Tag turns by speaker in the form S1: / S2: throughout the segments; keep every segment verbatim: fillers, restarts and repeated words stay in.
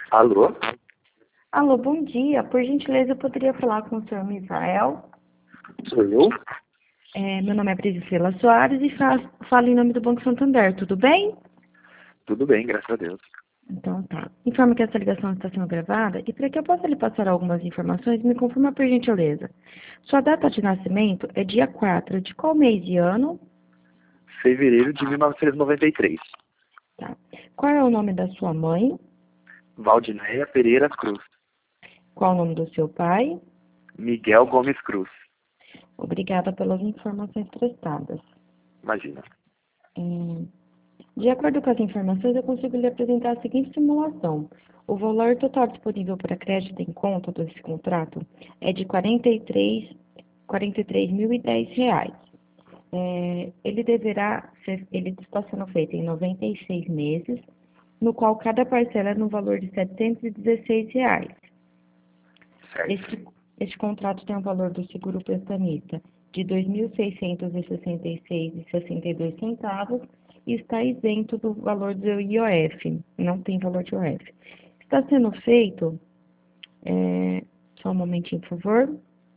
S1: Alô?
S2: Alô, bom dia. Por gentileza, eu poderia falar com o senhor Misael?
S1: Sou eu?
S2: É, meu nome é Priscila Soares e fa- falo em nome do Banco Santander. Tudo bem?
S1: Tudo bem, graças a Deus.
S2: Então tá. Informo que essa ligação está sendo gravada e para que eu possa lhe passar algumas informações, me confirma por gentileza. Sua data de nascimento é dia quatro de qual mês e ano?
S1: Fevereiro de mil novecentos e noventa e três.
S2: Tá. Qual é o nome da sua mãe?
S1: Valdinéia Pereira Cruz.
S2: Qual é o nome do seu pai?
S1: Miguel Gomes Cruz.
S2: Obrigada pelas informações prestadas.
S1: Imagina.
S2: Hum, De acordo com as informações, eu consigo lhe apresentar a seguinte simulação. O valor total disponível para crédito em conta desse contrato é de quarenta e três quarenta e três mil e dez reais. É, ele deverá ser, ele está sendo feito em noventa e seis meses, no qual cada parcela é no valor de setecentos e dezesseis reais.
S1: Certo.
S2: Este, este contrato tem o valor do seguro prestamista de dois mil seiscentos e sessenta e seis reais e sessenta e dois centavos e está isento do valor do I O F, não tem valor de I O F. Está sendo feito, é, só um momentinho, por favor.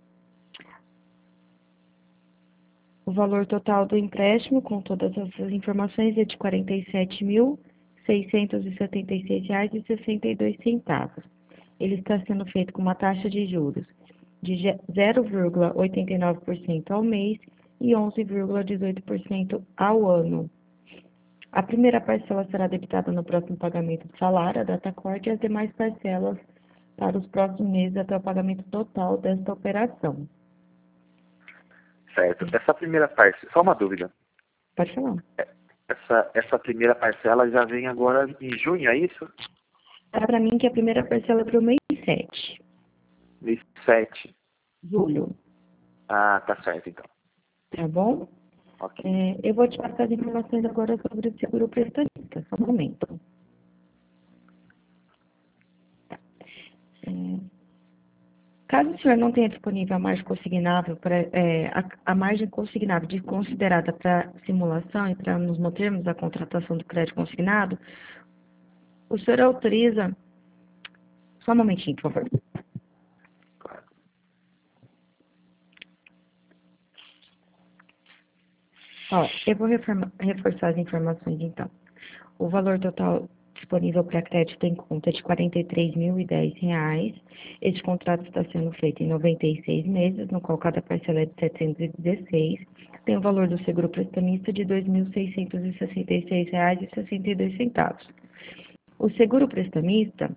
S2: O valor total do empréstimo, com todas essas informações, é de quarenta e sete mil seiscentos e setenta e seis reais e sessenta e dois centavos. Ele está sendo feito com uma taxa de juros de zero vírgula oitenta e nove por cento ao mês e onze vírgula dezoito por cento ao ano. A primeira parcela será debitada no próximo pagamento do salário, a data corte, e as demais parcelas para os próximos meses até o pagamento total desta operação.
S1: Certo. Essa primeira parcela, só uma dúvida.
S2: Pode falar.
S1: Essa, essa primeira parcela já vem agora em junho, é isso?
S2: Tá para mim que a primeira parcela é para o mês sete.
S1: Mês sete.
S2: Julho.
S1: Ah, tá certo então.
S2: Tá bom?
S1: Ok.
S2: É, eu vou te passar as informações agora sobre o seguro prestamista. Só um momento. É, caso o senhor não tenha disponível a margem consignável, pra, é, a, a margem consignável de considerada para simulação e para nos mantermos a contratação do crédito consignado, o senhor autoriza. Só um momentinho, por favor.
S1: Claro.
S2: Ó, eu vou reforma- reforçar as informações então. O valor total disponível para crédito em conta é de quarenta e três mil e dez reais. Este contrato está sendo feito em noventa e seis meses, no qual cada parcela é de setecentos e dezesseis. Tem o valor do seguro prestamista de dois mil seiscentos e sessenta e seis reais e sessenta e dois centavos. O seguro prestamista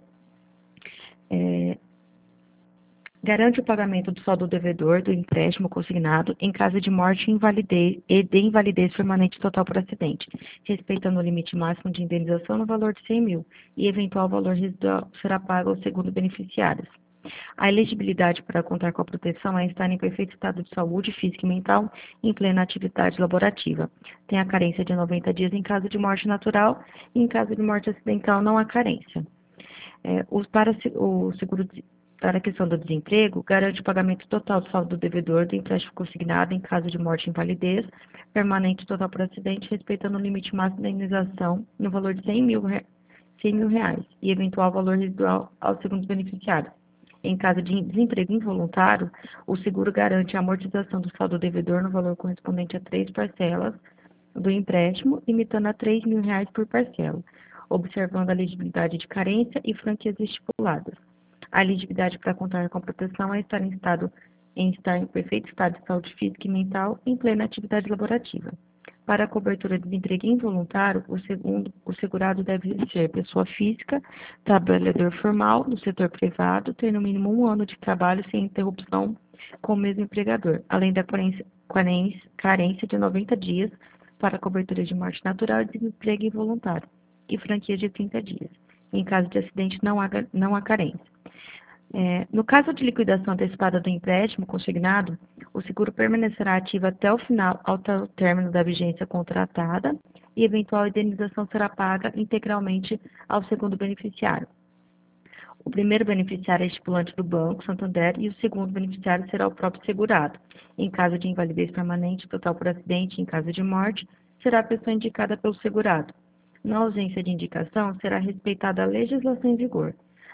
S2: é, garante o pagamento do saldo devedor do empréstimo consignado em caso de morte invalidez, e de invalidez permanente total por acidente, respeitando o limite máximo de indenização no valor de cem mil e eventual valor residual será pago ao segundo beneficiário. A elegibilidade para contar com a proteção é estar em perfeito estado de saúde física e mental em plena atividade laborativa. Tem a carência de noventa dias em caso de morte natural e em caso de morte acidental não há carência. É, os, para o seguro para a questão do desemprego, garante o pagamento total do saldo do devedor do empréstimo consignado em caso de morte e invalidez, permanente total por acidente, respeitando o limite máximo da indenização no valor de cem mil, cem mil reais e eventual valor residual ao segundo beneficiário. Em caso de desemprego involuntário, o seguro garante a amortização do saldo devedor no valor correspondente a três parcelas do empréstimo, limitando a três mil reais por parcela, observando a elegibilidade de carência e franquias estipuladas. A elegibilidade para contar com a proteção é estar em estado em estar em perfeito estado de saúde física e mental em plena atividade laborativa. Para a cobertura de desemprego involuntário, o, segundo, o segurado deve ser pessoa física, trabalhador formal no setor privado, ter no mínimo um ano de trabalho sem interrupção com o mesmo empregador, além da carência, carência de noventa dias para a cobertura de morte natural e desemprego involuntário, e franquia de trinta dias. Em caso de acidente, não há, não há carência. É, no caso de liquidação antecipada do empréstimo consignado, o seguro permanecerá ativo até o final, até o término da vigência contratada e eventual indenização será paga integralmente ao segundo beneficiário. O primeiro beneficiário é estipulante do Banco Santander e o segundo beneficiário será o próprio segurado. Em caso de invalidez permanente, total por acidente, em caso de morte, será a pessoa indicada pelo segurado. Na ausência de indicação, será respeitada a legislação em vigor.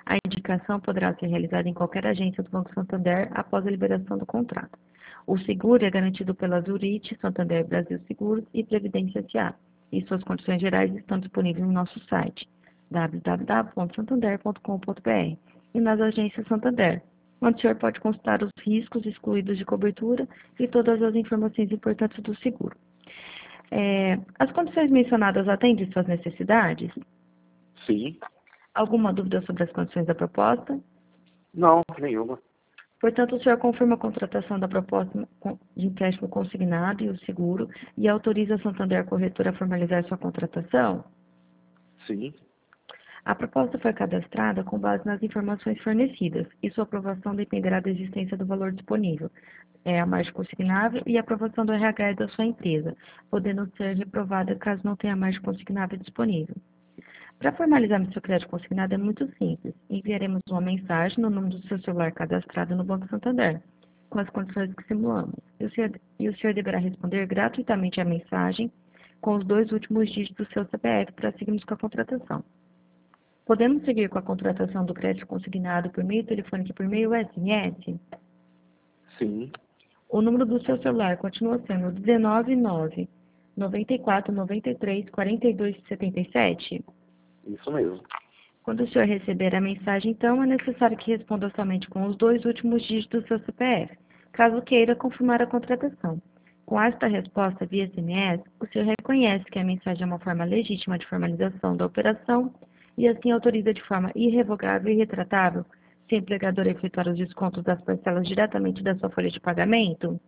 S2: A indicação poderá ser realizada em qualquer agência do Banco Santander após a liberação do contrato. O seguro é garantido pela Zurich, Santander Brasil Seguros e Previdência S A e suas condições gerais estão disponíveis no nosso site w w w ponto santander ponto com ponto b r e nas agências Santander, onde o senhor pode consultar os riscos excluídos de cobertura e todas as informações importantes do seguro. É, as condições mencionadas atendem suas necessidades?
S1: Sim.
S2: Alguma dúvida sobre as condições da proposta?
S1: Não, nenhuma.
S2: Portanto, o senhor confirma a contratação da proposta de empréstimo consignado e o seguro e autoriza a Santander Corretora a formalizar sua contratação?
S1: Sim.
S2: A proposta foi cadastrada com base nas informações fornecidas e sua aprovação dependerá da existência do valor disponível, é, a margem consignável e a aprovação do R H da sua empresa, podendo ser reprovada caso não tenha margem consignável disponível. Para formalizarmos seu crédito consignado é muito simples. Enviaremos uma mensagem no número do seu celular cadastrado no Banco Santander, com as condições que simulamos. E o senhor, e o senhor deverá responder gratuitamente à mensagem com os dois últimos dígitos do seu C P F para seguirmos com a contratação. Podemos seguir com a contratação do crédito consignado por meio telefônico e por meio S M S?
S1: Sim.
S2: O número do seu celular continua sendo dezenove nove noventa e quatro noventa e três quarenta e dois setenta e sete?
S1: Isso mesmo.
S2: Quando o senhor receber a mensagem, então, é necessário que responda somente com os dois últimos dígitos do seu C P F, caso queira confirmar a contratação. Com esta resposta via S M S, o senhor reconhece que a mensagem é uma forma legítima de formalização da operação e assim autoriza de forma irrevogável e retratável se o empregador efetuar os descontos das parcelas diretamente da sua folha de pagamento?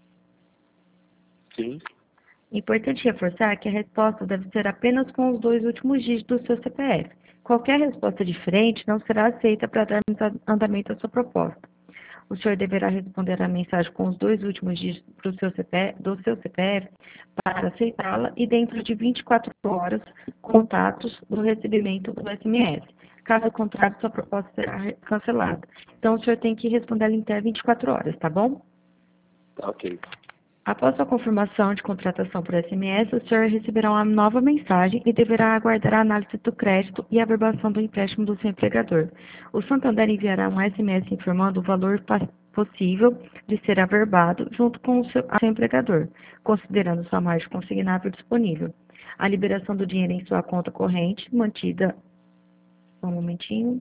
S1: Sim.
S2: Importante reforçar que a resposta deve ser apenas com os dois últimos dígitos do seu C P F. Qualquer resposta diferente não será aceita para darmos andamento à sua proposta. O senhor deverá responder à mensagem com os dois últimos dígitos do seu C P F, do seu C P F para aceitá-la e dentro de vinte e quatro horas, contatos do recebimento do S M S. Caso contrário, sua proposta será cancelada. Então, o senhor tem que responder em até vinte e quatro horas, tá bom?
S1: Ok.
S2: Após a confirmação de contratação por S M S, o senhor receberá uma nova mensagem e deverá aguardar a análise do crédito e a averbação do empréstimo do seu empregador. O Santander enviará um S M S informando o valor possível de ser averbado junto com o seu, seu empregador, considerando sua margem consignável disponível. A liberação do dinheiro em sua conta corrente, mantida, só um momentinho,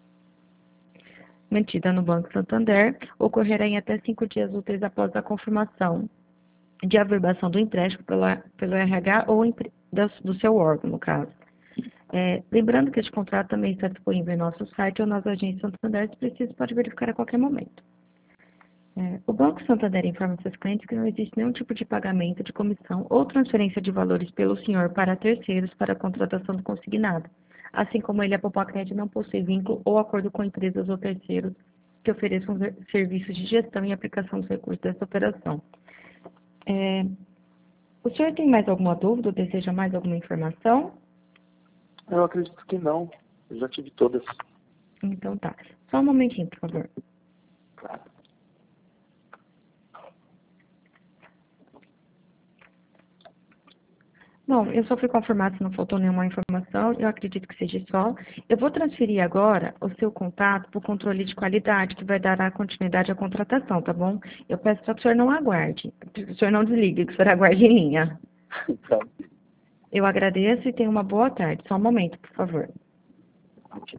S2: mantida no Banco Santander, ocorrerá em até cinco dias úteis após a confirmação de averbação do empréstimo pela, pelo R H ou do seu órgão, no caso. É, lembrando que este contrato também está disponível em nosso site ou nas agências Santander, se preciso, pode verificar a qualquer momento. É, o Banco Santander informa seus clientes que não existe nenhum tipo de pagamento de comissão ou transferência de valores pelo senhor para terceiros para a contratação do consignado, assim como ele, a Popacred, não possui vínculo ou acordo com empresas ou terceiros que ofereçam serviços de gestão e aplicação dos recursos dessa operação. É, o senhor tem mais alguma dúvida ou deseja mais alguma informação?
S1: Eu acredito que não. Eu já tive todas.
S2: Então tá. Só um momentinho, por favor.
S1: Claro.
S2: Bom, eu só fui confirmar se não faltou nenhuma informação, eu acredito que seja só. Eu vou transferir agora o seu contato para o controle de qualidade, que vai dar a continuidade à contratação, tá bom? Eu peço para que o senhor não aguarde, que o senhor não desligue, que o senhor aguarde em linha.
S1: Então,
S2: Eu agradeço e tenha uma boa tarde. Só um momento, por favor.
S1: ok.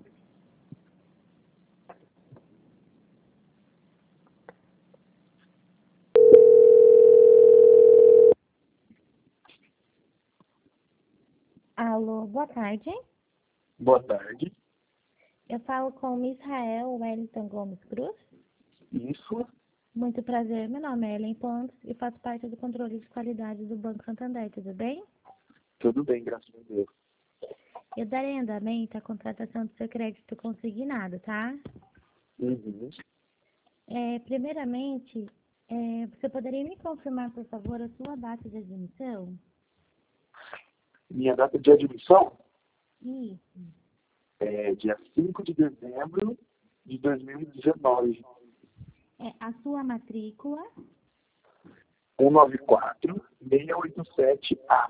S3: Alô, boa tarde.
S1: Boa tarde.
S3: Eu falo com o Israel Wellington Gomes Cruz.
S1: Isso.
S3: Muito prazer, meu nome é Ellen Pontes e faço parte do controle de qualidade do Banco Santander, tudo bem?
S1: Tudo bem, graças a Deus.
S3: Eu darei andamento à contratação do seu crédito consignado, tá?
S1: Uhum.
S3: É, primeiramente, é, você poderia me confirmar, por favor, a sua data de admissão?
S1: Minha data de admissão
S3: Isso.
S1: é dia cinco de dezembro de dois mil e dezenove.
S3: É, a sua matrícula?
S1: um nove quatro seis oito sete A.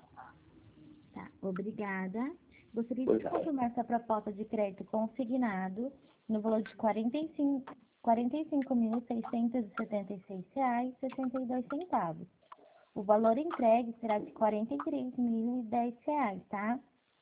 S3: Tá, obrigada. Gostaria de
S1: Obrigado.
S3: confirmar essa proposta de crédito consignado no valor de quarenta e cinco, quarenta e cinco mil, seiscentos e setenta e seis reais e sessenta e dois centavos. O valor entregue será de quarenta e três mil e dez reais, tá?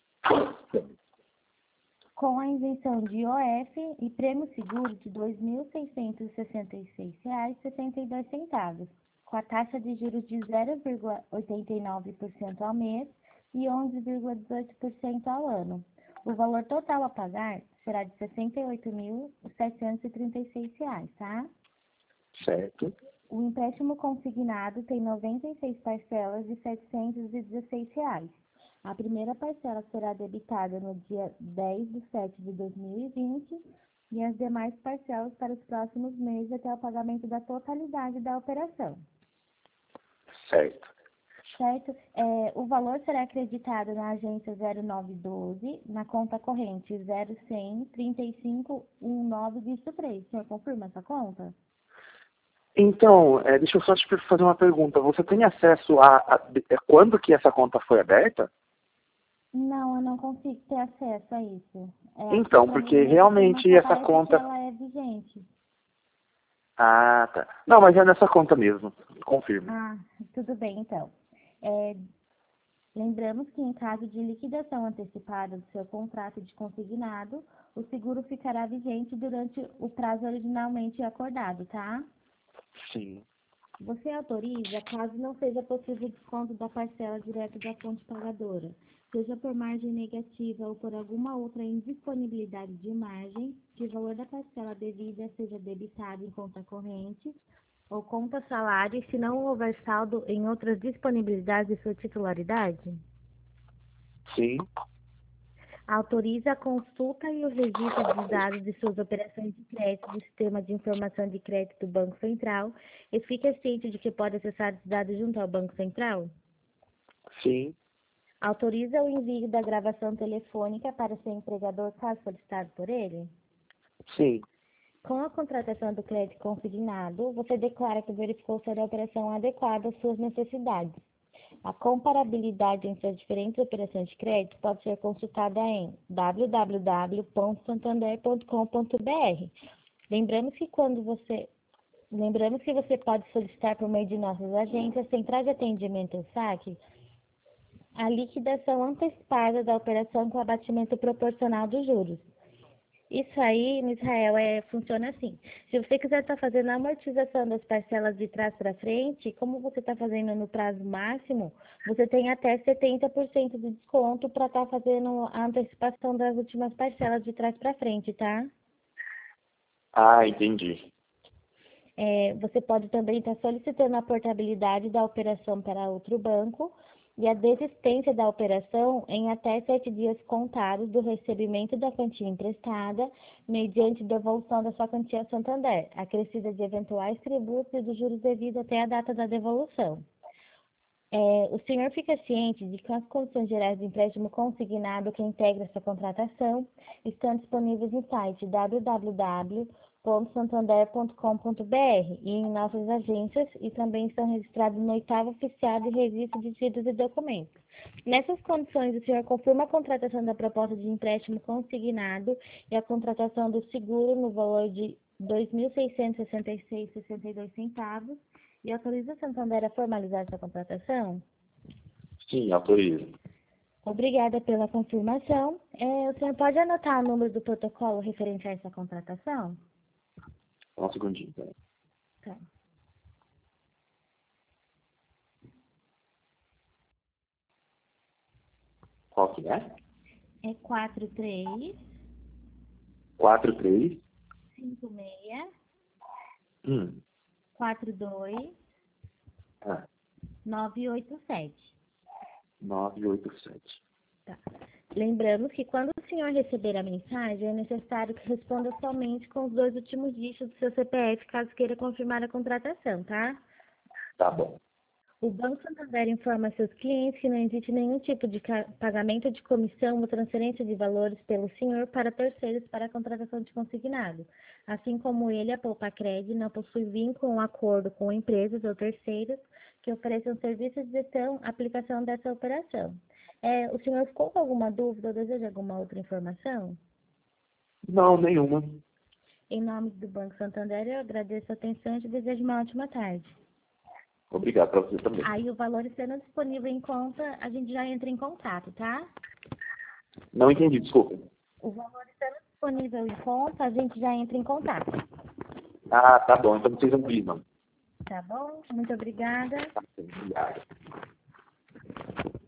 S3: Com a isenção de I O F e prêmio seguro de dois mil seiscentos e sessenta e seis reais e sessenta e dois centavos, com a taxa de juros de zero vírgula oitenta e nove por cento ao mês e onze vírgula dezoito por cento ao ano. O valor total a pagar será de sessenta e oito mil, setecentos e trinta e seis reais, tá?
S1: Certo.
S3: O empréstimo consignado tem noventa e seis parcelas de setecentos e dezesseis reais. A primeira parcela será debitada no dia dez de setembro de dois mil e vinte e as demais parcelas para os próximos meses até o pagamento da totalidade da operação.
S1: Certo.
S3: Certo? É, o valor será acreditado na agência zero nove doze, na conta corrente zero cem, trinta e cinco, dezenove, dígito três. O senhor confirma essa conta?
S1: Então, é, deixa eu só te fazer uma pergunta. Você tem acesso a, a, a quando que essa conta foi aberta?
S3: Não, eu não consigo ter acesso a isso. É,
S1: Então,
S3: aqui pra
S1: porque
S3: mim,
S1: realmente
S3: só
S1: essa
S3: parece
S1: conta...
S3: que ela é vigente.
S1: Ah, tá. Não, mas é nessa conta mesmo. Confirmo.
S3: Ah, tudo bem, então. É, lembramos que em caso de liquidação antecipada do seu contrato de consignado, o seguro ficará vigente durante o prazo originalmente acordado, tá?
S1: Sim.
S3: Você autoriza caso não seja possível desconto da parcela direto da fonte pagadora, seja por margem negativa ou por alguma outra indisponibilidade de margem, que o valor da parcela devida seja debitado em conta corrente ou conta salário, se não houver saldo em outras disponibilidades de sua titularidade?
S1: Sim.
S3: Autoriza a consulta e o registro dos dados de suas operações de crédito do Sistema de Informação de Crédito do Banco Central e fica ciente de que pode acessar esses dados junto ao Banco Central?
S1: Sim.
S3: Autoriza o envio da gravação telefônica para seu empregador caso solicitado por ele?
S1: Sim.
S3: Com a contratação do crédito consignado, você declara que verificou se a operação adequada às suas necessidades. A comparabilidade entre as diferentes operações de crédito pode ser consultada em w w w ponto santander ponto com ponto b r. Lembramos que quando você lembramos que você pode solicitar por meio de nossas agências, centrais de atendimento ou saque, a liquidação antecipada da operação com abatimento proporcional dos juros. Isso aí, no Israel, é, funciona assim. Se você quiser estar fazendo a amortização das parcelas de trás para frente, como você está fazendo no prazo máximo, você tem até setenta por cento de desconto para estar fazendo a antecipação das últimas parcelas de trás para frente, tá?
S1: Ah, entendi.
S3: É, você pode também estar solicitando a portabilidade da operação para outro banco e a desistência da operação em até sete dias contados do recebimento da quantia emprestada, mediante devolução da sua quantia a Santander, acrescida de eventuais tributos e dos juros devidos até a data da devolução. É, o senhor fica ciente de que as condições gerais de empréstimo consignado que integra essa contratação estão disponíveis no site w w w ponto santander ponto com ponto b r e em nossas agências e também estão registrados no oitavo oficiado de registro de títulos e documentos. Nessas condições, o senhor confirma a contratação da proposta de empréstimo consignado e a contratação do seguro no valor de dois mil seiscentos e sessenta e seis reais e sessenta e dois centavos e autoriza a Santander a formalizar essa contratação?
S1: Sim, autorizo.
S3: Obrigada pela confirmação. É, o senhor pode anotar o número do protocolo referente a essa contratação?
S1: Só um segundinho. Tá?
S3: Tá.
S1: Qual que é?
S3: É quatro três
S1: quatro três
S3: cinco seis
S1: um.
S3: quatro dois
S1: Ah,
S3: nove oito sete.
S1: nove oito sete.
S3: Tá. Lembramos que quando o senhor receber a mensagem, é necessário que responda somente com os dois últimos dígitos do seu C P F, caso queira confirmar a contratação, tá?
S1: Tá bom.
S3: O Banco Santander informa seus clientes que não existe nenhum tipo de pagamento de comissão ou transferência de valores pelo senhor para terceiros para a contratação de consignado. Assim como ele, a Poupacred não possui vínculo ou acordo com empresas ou terceiros que ofereçam serviços de gestão, aplicação dessa operação. É, o senhor ficou com alguma dúvida ou deseja alguma outra informação?
S1: Não, nenhuma.
S3: Em nome do Banco Santander, eu agradeço a atenção e te desejo uma ótima tarde.
S1: Obrigado para você também.
S3: Aí o valor sendo disponível em conta, a gente já entra em contato, tá?
S1: Não entendi, desculpa.
S3: O valor sendo disponível em conta, a gente já entra em contato.
S1: Ah, tá bom. Então vocês não visam.
S3: Tá bom? Muito obrigada.
S1: Tá, obrigado.